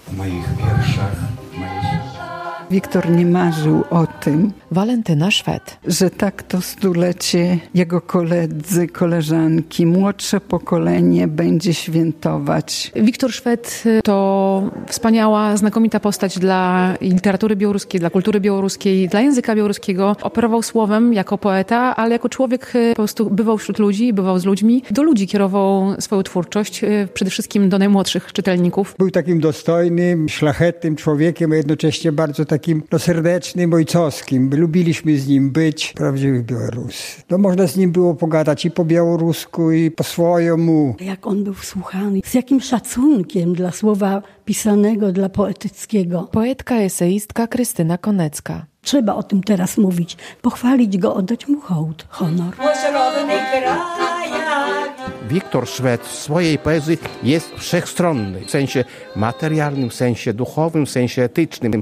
w moich wierszach, Wiktor nie marzył o tym, Walentyna Szwed. że tak to stulecie jego koledzy, koleżanki, młodsze pokolenie będzie świętować. Wiktor Szwed to wspaniała, znakomita postać dla literatury białoruskiej, dla kultury białoruskiej, dla języka białoruskiego. Operował słowem jako poeta, ale jako człowiek po prostu bywał wśród ludzi, bywał z ludźmi. Do ludzi kierował swoją twórczość, przede wszystkim do najmłodszych czytelników. Był takim dostojnym, szlachetnym człowiekiem, a jednocześnie bardzo takim serdecznym, ojcowskim. Lubiliśmy z nim być, prawdziwy Białorus. Można z nim było pogadać i po białorusku, i po swojemu. Jak on był wsłuchany, z jakim szacunkiem dla słowa pisanego, dla poetyckiego. Poetka, eseistka Krystyna Konecka. Trzeba o tym teraz mówić, pochwalić go, oddać mu hołd, honor. Wiktor Szwed w swojej poezji jest wszechstronny w sensie materialnym, w sensie duchowym, w sensie etycznym.